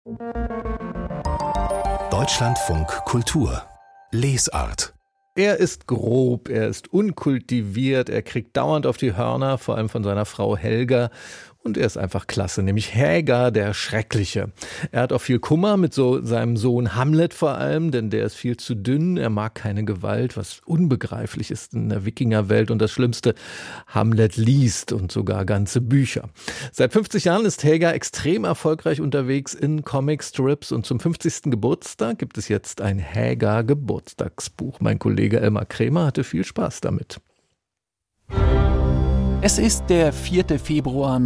Deutschlandfunk Kultur Lesart. Er ist grob, er ist unkultiviert, er kriegt dauernd auf die Hörner, vor allem von seiner Frau Helga. Und er ist einfach klasse, nämlich Hagar der Schreckliche. Er hat auch viel Kummer mit seinem Sohn Hamlet vor allem, denn der ist viel zu dünn, er mag keine Gewalt, was unbegreiflich ist in der Wikingerwelt. Und das Schlimmste, Hamlet liest und sogar ganze Bücher. Seit 50 Jahren ist Hagar extrem erfolgreich unterwegs in Comicstrips und zum 50. Geburtstag gibt es jetzt ein Hagar-Geburtstagsbuch. Mein Kollege Elmar Krämer hatte viel Spaß damit. Es ist der 4. Februar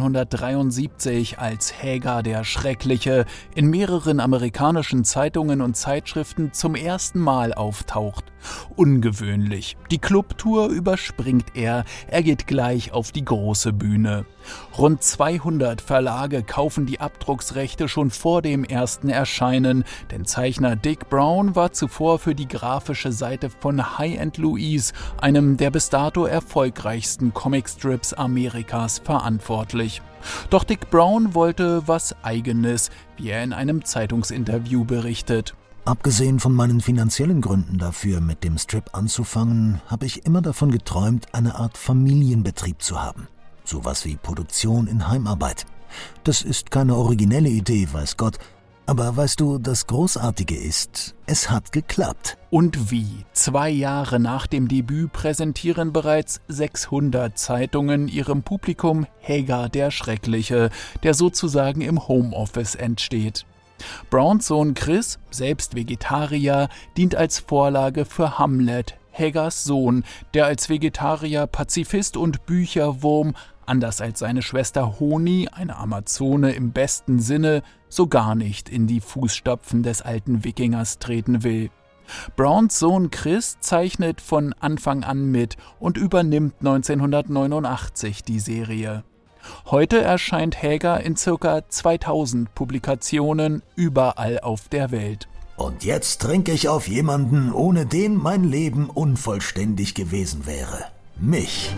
1973, als Hagar der Schreckliche in mehreren amerikanischen Zeitungen und Zeitschriften zum ersten Mal auftaucht. Ungewöhnlich. Die Clubtour überspringt er geht gleich auf die große Bühne. Rund 200 Verlage kaufen die Abdrucksrechte schon vor dem ersten Erscheinen, denn Zeichner Dick Brown war zuvor für die grafische Seite von Hi & Louise, einem der bis dato erfolgreichsten Comicstrips Amerikas, verantwortlich. Doch Dick Brown wollte was Eigenes, wie er in einem Zeitungsinterview berichtet. Abgesehen von meinen finanziellen Gründen dafür, mit dem Strip anzufangen, habe ich immer davon geträumt, eine Art Familienbetrieb zu haben. Sowas wie Produktion in Heimarbeit. Das ist keine originelle Idee, weiß Gott. Aber weißt du, das Großartige ist, es hat geklappt. Und wie? 2 Jahre nach dem Debüt präsentieren bereits 600 Zeitungen ihrem Publikum Hagar der Schreckliche, der sozusagen im Homeoffice entsteht. Browns Sohn Chris, selbst Vegetarier, dient als Vorlage für Hamlet, Hagars Sohn, der als Vegetarier, Pazifist und Bücherwurm, anders als seine Schwester Honi, eine Amazone im besten Sinne, so gar nicht in die Fußstapfen des alten Wikingers treten will. Browns Sohn Chris zeichnet von Anfang an mit und übernimmt 1989 die Serie. Heute erscheint Hagar in ca. 2000 Publikationen überall auf der Welt. Und jetzt trinke ich auf jemanden, ohne den mein Leben unvollständig gewesen wäre. Mich.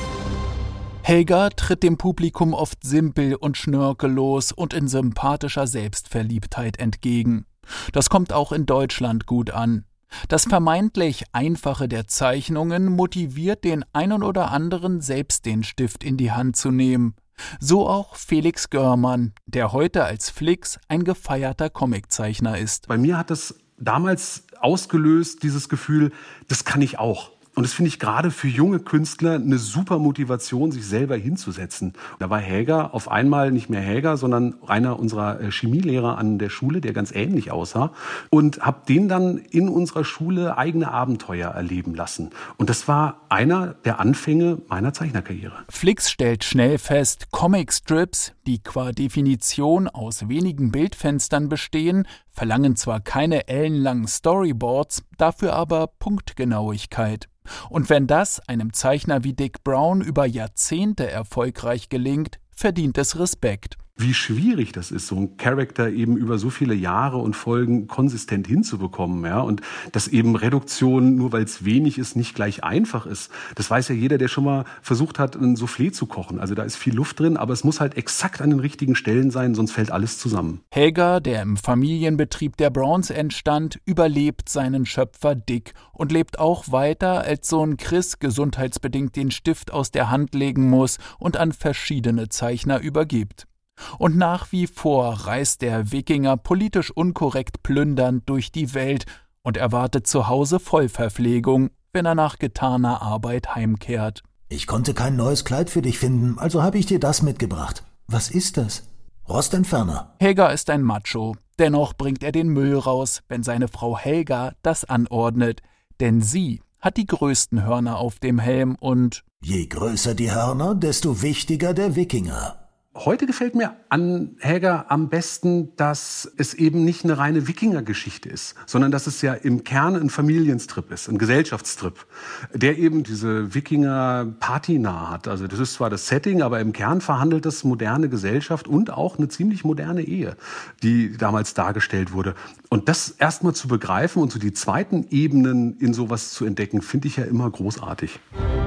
Hagar tritt dem Publikum oft simpel und schnörkellos und in sympathischer Selbstverliebtheit entgegen. Das kommt auch in Deutschland gut an. Das vermeintlich Einfache der Zeichnungen motiviert den einen oder anderen, selbst den Stift in die Hand zu nehmen. So auch Felix Görmann, der heute als Flix ein gefeierter Comiczeichner ist. Bei mir hat das damals ausgelöst, dieses Gefühl, das kann ich auch. Und das finde ich gerade für junge Künstler eine super Motivation, sich selber hinzusetzen. Da war Hagar auf einmal nicht mehr Hagar, sondern einer unserer Chemielehrer an der Schule, der ganz ähnlich aussah. Und habe den dann in unserer Schule eigene Abenteuer erleben lassen. Und das war einer der Anfänge meiner Zeichnerkarriere. Flix stellt schnell fest, Comicstrips, die qua Definition aus wenigen Bildfenstern bestehen, verlangen zwar keine ellenlangen Storyboards, dafür aber Punktgenauigkeit. Und wenn das einem Zeichner wie Dick Brown über Jahrzehnte erfolgreich gelingt, verdient es Respekt. Wie schwierig das ist, so einen Charakter eben über so viele Jahre und Folgen konsistent hinzubekommen, ja, und dass eben Reduktion, nur weil es wenig ist, nicht gleich einfach ist. Das weiß ja jeder, der schon mal versucht hat, ein Soufflé zu kochen. Also da ist viel Luft drin, aber es muss halt exakt an den richtigen Stellen sein, sonst fällt alles zusammen. Hagar, der im Familienbetrieb der Browns entstand, überlebt seinen Schöpfer Dick und lebt auch weiter, als Sohn Chris gesundheitsbedingt den Stift aus der Hand legen muss und an verschiedene Zeichner übergibt. Und nach wie vor reist der Wikinger politisch unkorrekt plündernd durch die Welt und erwartet zu Hause Vollverpflegung, wenn er nach getaner Arbeit heimkehrt. Ich konnte kein neues Kleid für dich finden, also habe ich dir das mitgebracht. Was ist das? Rostentferner. Hagar ist ein Macho. Dennoch bringt er den Müll raus, wenn seine Frau Helga das anordnet. Denn sie hat die größten Hörner auf dem Helm und je größer die Hörner, desto wichtiger der Wikinger. Heute gefällt mir an Hagar am besten, dass es eben nicht eine reine Wikinger-Geschichte ist, sondern dass es ja im Kern ein Familienstrip ist, ein Gesellschaftstrip, der eben diese Wikinger-Patina hat. Also das ist zwar das Setting, aber im Kern verhandelt das moderne Gesellschaft und auch eine ziemlich moderne Ehe, die damals dargestellt wurde. Und das erstmal zu begreifen und so die zweiten Ebenen in sowas zu entdecken, finde ich ja immer großartig.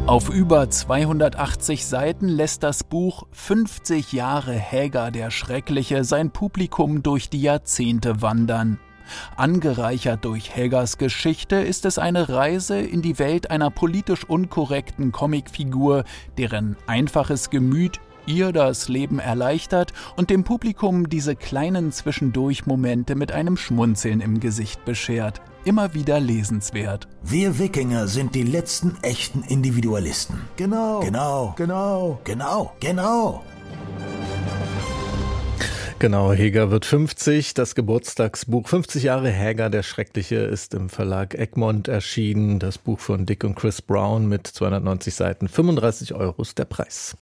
Auf über 280 Seiten lässt das Buch 50 Jahre Haeger der Schreckliche sein Publikum durch die Jahrzehnte wandern. Angereichert durch Haegers Geschichte ist es eine Reise in die Welt einer politisch unkorrekten Comicfigur, deren einfaches Gemüt ihr das Leben erleichtert und dem Publikum diese kleinen Zwischendurch-Momente mit einem Schmunzeln im Gesicht beschert. Immer wieder lesenswert. Wir Wikinger sind die letzten echten Individualisten. Genau. Genau, Haeger wird 50. Das Geburtstagsbuch 50 Jahre Haeger der Schreckliche ist im Verlag Egmont erschienen. Das Buch von Dick und Chris Brown mit 290 Seiten. 35 € ist der Preis.